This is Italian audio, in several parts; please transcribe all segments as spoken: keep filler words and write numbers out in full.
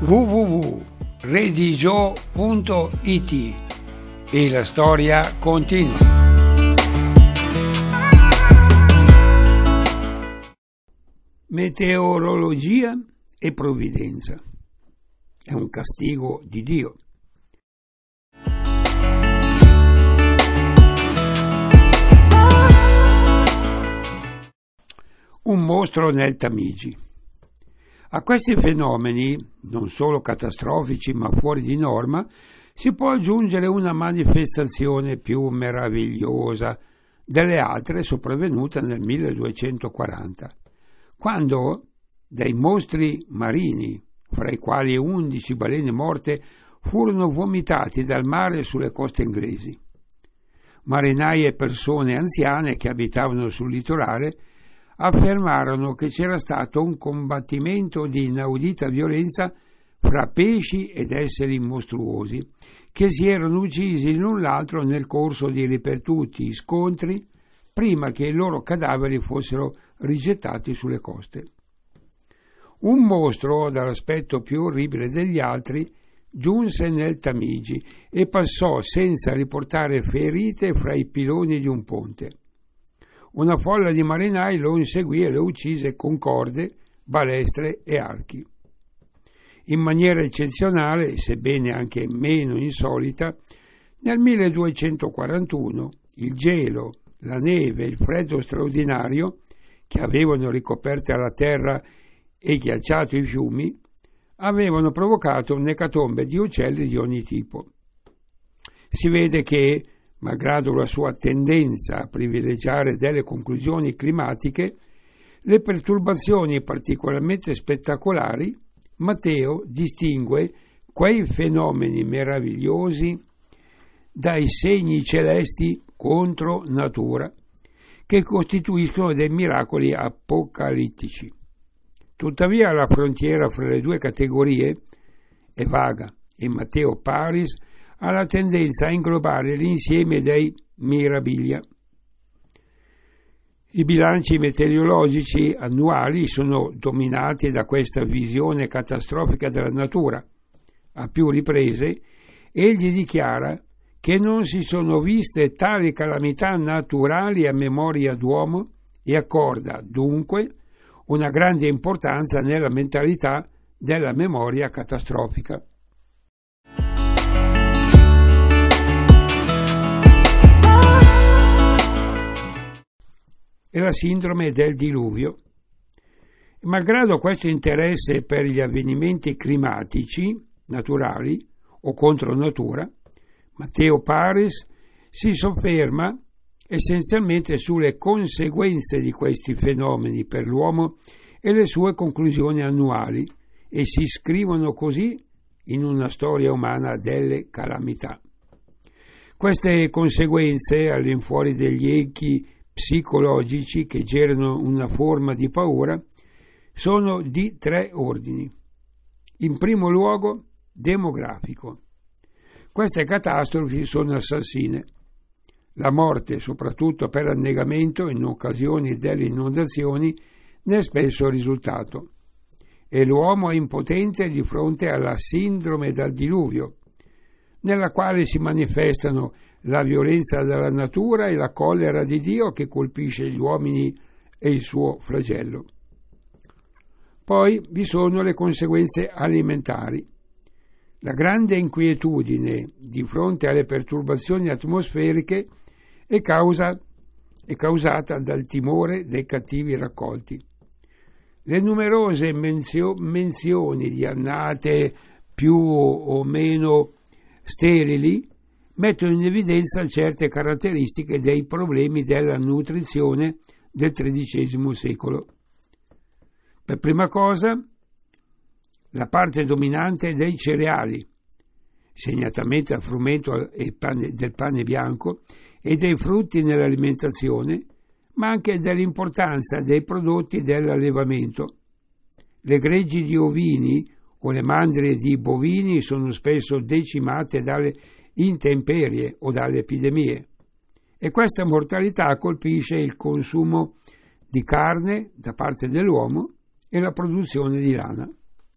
w w w punto redigio punto i t e la storia continua. Meteorologia e provvidenza. È un castigo di Dio. Un mostro nel Tamigi. A questi fenomeni, non solo catastrofici ma fuori di norma, si può aggiungere una manifestazione più meravigliosa delle altre sopravvenuta nel milleduecentoquaranta, quando dei mostri marini, fra i quali undici balene morte, furono vomitati dal mare sulle coste inglesi. Marinai e persone anziane che abitavano sul litorale affermarono che c'era stato un combattimento di inaudita violenza fra pesci ed esseri mostruosi, che si erano uccisi l'un l'altro nel corso di ripetuti scontri prima che i loro cadaveri fossero rigettati sulle coste. Un mostro, dall'aspetto più orribile degli altri, giunse nel Tamigi e passò senza riportare ferite fra i piloni di un ponte. Una folla di marinai lo inseguì e lo uccise con corde, balestre e archi. In maniera eccezionale, sebbene anche meno insolita, nel milleduecentoquarantuno il gelo, la neve e il freddo straordinario, che avevano ricoperto la terra e ghiacciato i fiumi, avevano provocato un'ecatombe di uccelli di ogni tipo. Si vede che, malgrado la sua tendenza a privilegiare delle conclusioni climatiche, le perturbazioni particolarmente spettacolari, Matteo distingue quei fenomeni meravigliosi dai segni celesti contro natura che costituiscono dei miracoli apocalittici. Tuttavia la frontiera fra le due categorie è vaga e Matteo Paris ha la tendenza a inglobare l'insieme dei mirabilia. I bilanci meteorologici annuali sono dominati da questa visione catastrofica della natura. A più riprese egli dichiara che non si sono viste tali calamità naturali a memoria d'uomo e accorda, dunque, una grande importanza nella mentalità della memoria catastrofica. E la sindrome del diluvio. Malgrado questo interesse per gli avvenimenti climatici, naturali o contro natura, Matteo Paris si sofferma essenzialmente sulle conseguenze di questi fenomeni per l'uomo e le sue conclusioni annuali, e si scrivono così in una storia umana delle calamità. Queste conseguenze, all'infuori degli echi psicologici che generano una forma di paura, sono di tre ordini. In primo luogo, demografico. Queste catastrofi sono assassine. La morte, soprattutto per annegamento in occasione delle inondazioni, ne è spesso risultato. E l'uomo è impotente di fronte alla sindrome del diluvio, nella quale si manifestano la violenza della natura e la collera di Dio che colpisce gli uomini e il suo flagello. Poi vi sono le conseguenze alimentari. La grande inquietudine di fronte alle perturbazioni atmosferiche è, causa, è causata dal timore dei cattivi raccolti. Le numerose menzio, menzioni di annate più o meno sterili mettono in evidenza certe caratteristiche dei problemi della nutrizione del tredicesimo secolo. Per prima cosa, la parte dominante dei cereali, segnatamente al frumento e pane, del pane bianco, e dei frutti nell'alimentazione, ma anche dell'importanza dei prodotti dell'allevamento. Le greggi di ovini o le mandrie di bovini sono spesso decimate dalle intemperie o dalle epidemie, e questa mortalità colpisce il consumo di carne da parte dell'uomo e la produzione di lana.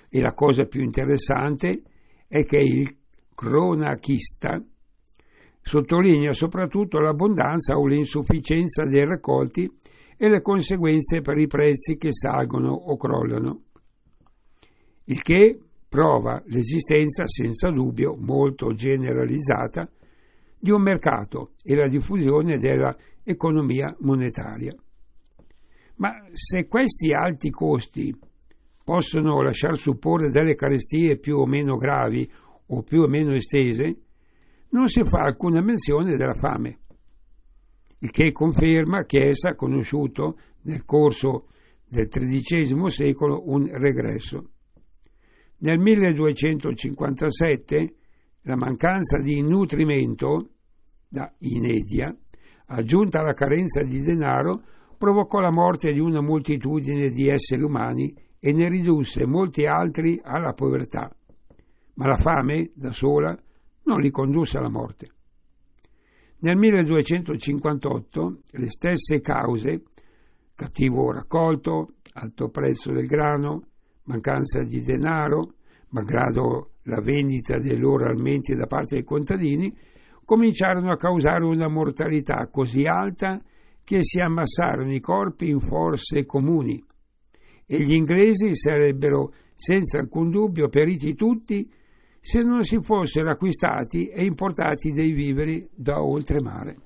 E la cosa più interessante è che il cronachista sottolinea soprattutto l'abbondanza o l'insufficienza dei raccolti e le conseguenze per i prezzi che salgono o crollano, il che prova l'esistenza senza dubbio molto generalizzata di un mercato e la diffusione della economia monetaria. Ma se questi alti costi possono lasciar supporre delle carestie più o meno gravi o più o meno estese, non si fa alcuna menzione della fame, il che conferma che essa ha conosciuto nel corso del tredicesimo secolo un regresso. Nel milleduecentocinquantasette la mancanza di nutrimento da inedia, aggiunta alla carenza di denaro, provocò la morte di una moltitudine di esseri umani e ne ridusse molti altri alla povertà, ma la fame da sola non li condusse alla morte. Nel milleduecentocinquantotto le stesse cause, cattivo raccolto, alto prezzo del grano, mancanza di denaro, malgrado la vendita dei loro alimenti da parte dei contadini, cominciarono a causare una mortalità così alta che si ammassarono i corpi in fosse comuni e gli inglesi sarebbero senza alcun dubbio periti tutti se non si fossero acquistati e importati dei viveri da oltremare.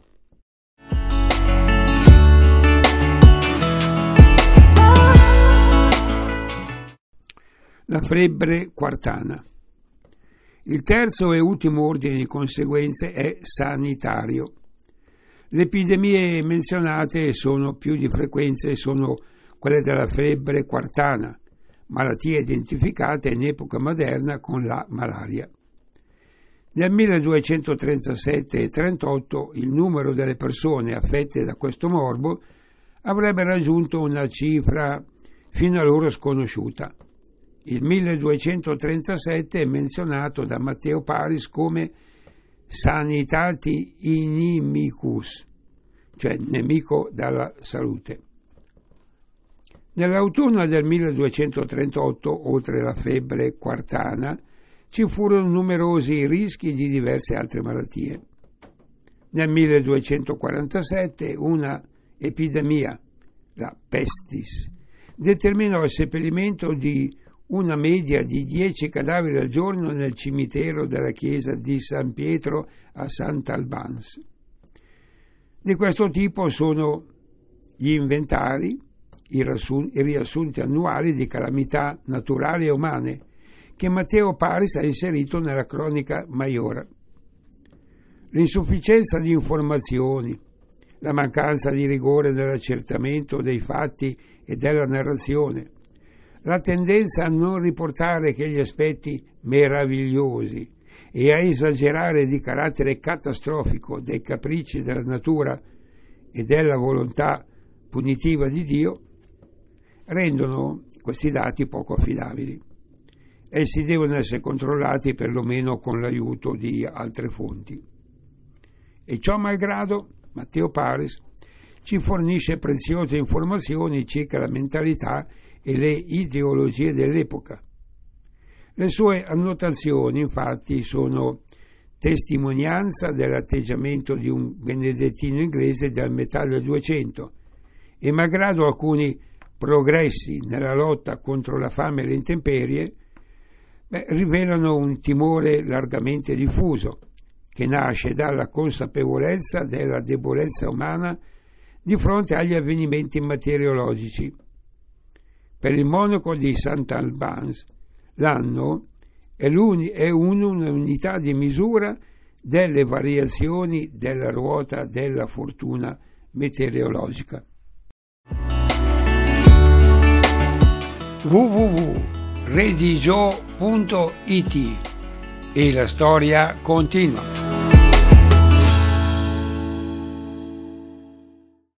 La febbre quartana. Il terzo e ultimo ordine di conseguenze è sanitario. Le epidemie menzionate sono più di frequenza e sono quelle della febbre quartana, malattia identificata in epoca moderna con la malaria. Nel milleduecentotrentasette e trentotto il numero delle persone affette da questo morbo avrebbe raggiunto una cifra fino allora sconosciuta. Il milleduecentotrentasette è menzionato da Matteo Paris come sanitati inimicus, cioè nemico della salute. Nell'autunno del milleduecentotrentotto, oltre la febbre quartana, ci furono numerosi rischi di diverse altre malattie. Nel milleduecentoquarantasette una epidemia, la pestis, determinò il seppellimento di una media di dieci cadaveri al giorno nel cimitero della chiesa di San Pietro a Sant'Albans. Di questo tipo sono gli inventari, i riassunti annuali di calamità naturali e umane, che Matteo Paris ha inserito nella cronica Maiora. L'insufficienza di informazioni, la mancanza di rigore nell'accertamento dei fatti e della narrazione, la tendenza a non riportare che gli aspetti meravigliosi e a esagerare di carattere catastrofico dei capricci della natura e della volontà punitiva di Dio rendono questi dati poco affidabili. Essi devono essere controllati perlomeno con l'aiuto di altre fonti. E ciò malgrado, Matteo Paris ci fornisce preziose informazioni circa la mentalità e le ideologie dell'epoca. Le sue annotazioni, infatti, sono testimonianza dell'atteggiamento di un benedettino inglese dal metà del Duecento e, malgrado alcuni progressi nella lotta contro la fame e le intemperie, beh, rivelano un timore largamente diffuso che nasce dalla consapevolezza della debolezza umana di fronte agli avvenimenti meteorologici. Per il monaco di Sant'Albans l'anno è, è un'unità di misura delle variazioni della ruota della fortuna meteorologica. w w w punto redigio punto it e la storia continua.